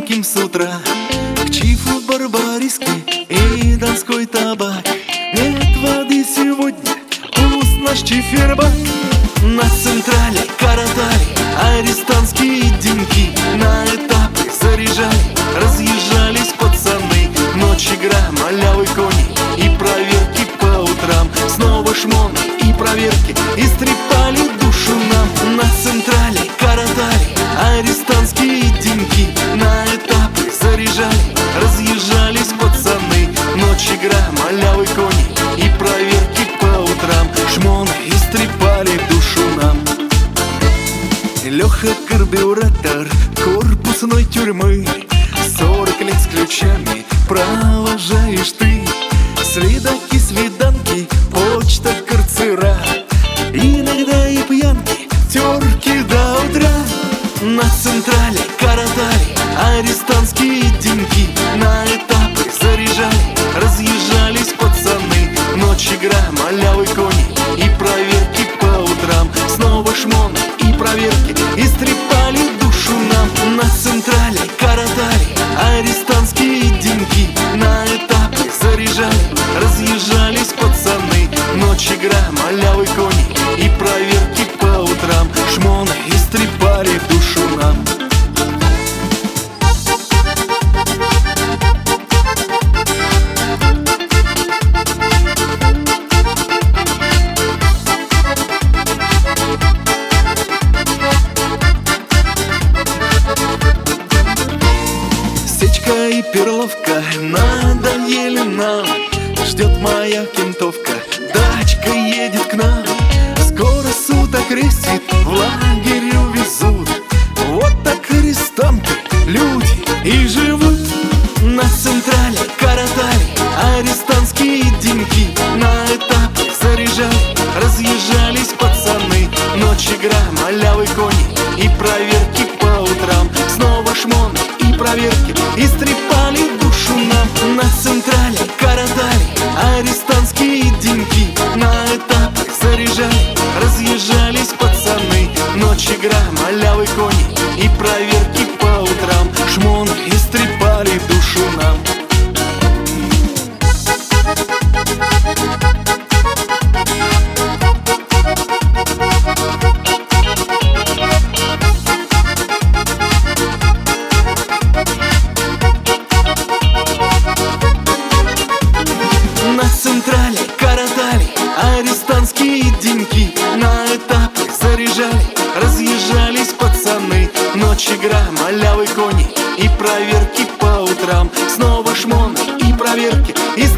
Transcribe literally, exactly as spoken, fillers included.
маленьким с утра к чифу барбариски и донской табак. Нет воды сегодня, пусть наш чифербак. На централе коротали арестантские деньки, на этапы заряжали, разъезжались пацаны. Ночь игра, малявы кони и проверки по утрам. Снова шмоны и проверки, истрепали душу нам. На централе коротали арестантские деньги, на этапы заряжали, разъезжались пацаны. Ночь игра, малявы кони и проверки по утрам. Шмоны истрепали душу нам. Леха карбюратор корпусной тюрьмы, сорок лет с ключами провожаешь ты. Следаки, свиданки, почта, карцера, иногда и пьянки, терки до утра. На централе коротали арестантские деньги, на этапы заряжали, разъезжались пацаны. Ночь игра, малявы кони и проверки по утрам. Снова шмоны и проверки, истрепали душу нам. На централе коротали арестантские деньги, на этапы заряжали, разъезжались пацаны. Ночь игра, малявы кони и проверки по утрам. Шмоны истрепали душу нам. Сечка и перловка надоели нам, ждет моя кентовка, дачка едет к нам. Скоро суток крестит, в лагерь увезут. Вот так арестанты, люди и живут. На централе коротали арестантские деньги, на этапы заряжали, разъезжались пацаны. Ночь игра, малявы кони и проверки по утрам. Снова шмоны и проверки, истрепали душу нам. На централе коротали арестантские деньги, на этапы заряжали, разъезжались пацаны. Ночь игра, малявы кони и проверки по утрам. Шмоны истрепали душу нам. На централе коротали арестантские деньги, на этапы заряжали, разъезжались пацаны. Ночь игра, малявы кони и проверки по утрам. Снова шмоны и проверки, и